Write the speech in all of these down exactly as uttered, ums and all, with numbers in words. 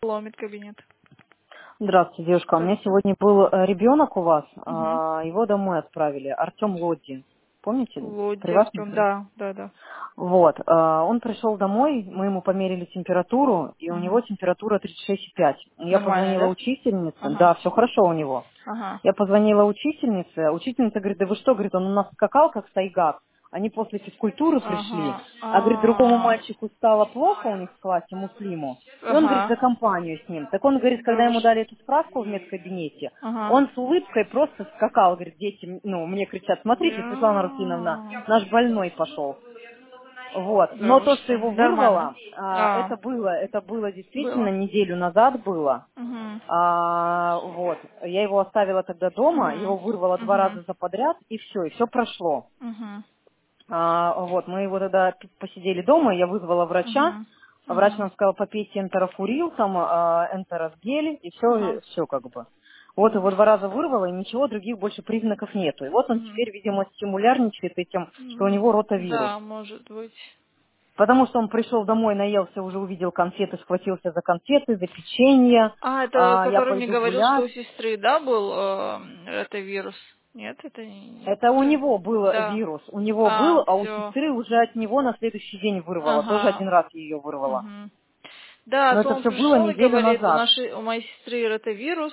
Ломит кабинет. Здравствуйте, девушка. У меня Здравствуйте. сегодня был э, ребенок у вас, Угу. а, его домой отправили. Артем Лодди. Помните? При Лодди вас не Артем, при- да, да, да. Вот. а, Он пришел домой, мы ему померили температуру, и у него Угу. температура тридцать шесть и пять. Я Нормально, позвонила да? учительнице. Ага. Да, все хорошо у него. Ага. Я позвонила учительнице. Учительница говорит: да вы что, говорит, он у нас скакал как сайгак. Они после физкультуры пришли. Ага. А, говорит, другому А. мальчику стало плохо у них в классе, Муслиму. И он, говорит, за Ага. компанию с ним. Так он, говорит, Да когда вы ему что? дали эту справку в медкабинете, Ага. он с улыбкой просто скакал, говорит, дети, ну, мне кричат: смотрите, Светлана Рутиновна, Я. наш больной пошел. Вот. Да Но вы то, что что? его Нормально. вырвало, а, А. это было, это было действительно Было. неделю назад было. Угу. А, вот. Я его оставила тогда дома, Угу. его вырвало два Угу. раза за подряд, и все, и все прошло. Угу. А, вот, мы его тогда п- посидели дома, я вызвала врача, Угу. врач Угу. нам сказал попейте энтерофурил, там, а, энтеросгель, и Ага. все, все как бы. Вот его два раза вырвало, и ничего, других больше признаков нету. И вот он Угу. теперь, видимо, стимулярничает этим, что у М, него ротавирус. Да, может быть. Потому что он пришел домой, наелся, уже увидел конфеты, схватился за конфеты, за печенье. А, это А, я который мне пойду говорил, что гулять. у сестры, да, был э, это вирус? Нет, это не, не Это у это. него был Да. вирус. У него был, А, а у все. сестры уже от него на следующий день вырвало. Тоже один Ага. раз ее вырвало. Мгм. Да, Но то это он все было пришел и неделю говорит, у назад. нашей, у моей сестры это вирус,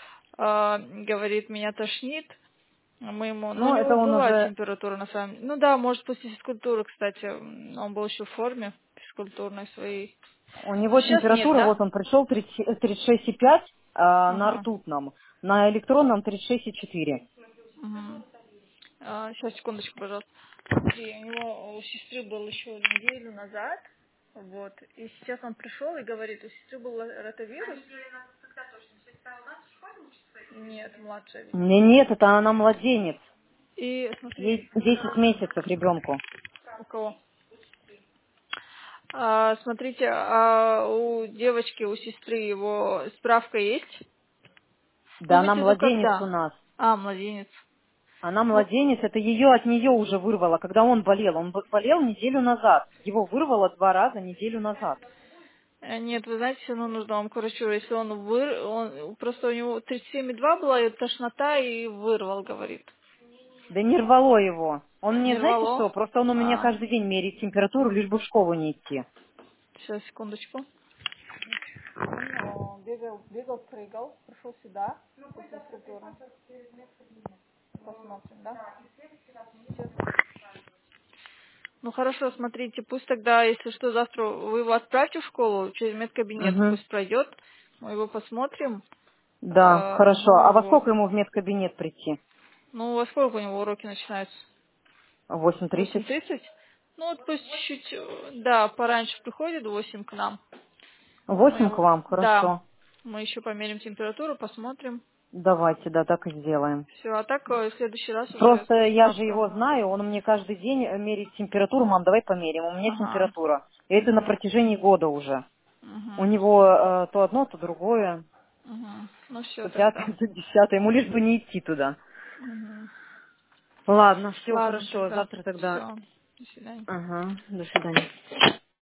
а, говорит, меня тошнит. А мы ему, ну, у Но это него он была уже... температура на самом деле. Ну да, может после физкультуры, кстати, м, он был еще в форме физкультурной своей. У Ну него сейчас нет, температура, да? вот он пришел тридцать тридцать шесть и пять а, на Ага. ртутном, на электронном тридцать шесть и четыре. Мгм. А, сейчас, секундочку, пожалуйста. Смотри, у него у сестры был еще неделю назад, вот, и сейчас он пришел и говорит, у сестры был ро- ротавирус. Нет, младшая, видимо. Не, нет, это она младенец. И смотри, Ей десять месяцев ребенку. у кого? А, смотрите, а у девочки, у сестры его справка есть? Ну, Да, она имеется в виду, младенец у когда? нас. А, младенец. Она Ну, младенец, это ее от нее уже вырвало, когда он болел. Он б- болел неделю назад. Его вырвало два раза неделю назад. э, нет, вы знаете, все равно нужно вам к врачу. Если он выр... он просто у него тридцать семь и два была, и тошнота, и вырвал, говорит. Да не рвало его. Он мне, Не знаете рвало? что, просто он у меня А, каждый день меряет температуру, лишь бы в школу не идти. сейчас, секундочку. Он бегал, бегал, прыгал, пришел сюда. После физкультуры. Посмотрим, да? Сейчас. Ну хорошо, смотрите, пусть тогда, если что, завтра вы его отправьте в школу, через медкабинет Угу. пусть пройдет, мы его посмотрим. Да, Э, хорошо. А во вот. сколько ему в медкабинет прийти? Ну, во сколько у него уроки начинаются? В восемь Восемь тридцать. тридцать? Ну вот пусть чуть-чуть, э, да, пораньше приходит, восемь к нам. Мы Восемь к его, вам, да, хорошо. мы еще померим температуру, посмотрим. Давайте, да, так и сделаем. Все, а так э, в следующий раз уже Просто я же завтра. его знаю, он мне каждый день э, меряет температуру. Мам, давай померим. У меня Ага. температура. И это на Угу. протяжении года уже. У Угу. него э, то одно, то другое, Угу. Ну все то пятое, тогда. то десятое. Ему лишь бы не идти туда. Угу. Ладно, все Ладно хорошо. тогда. Завтра тогда. Все. До свидания. Ага, до свидания.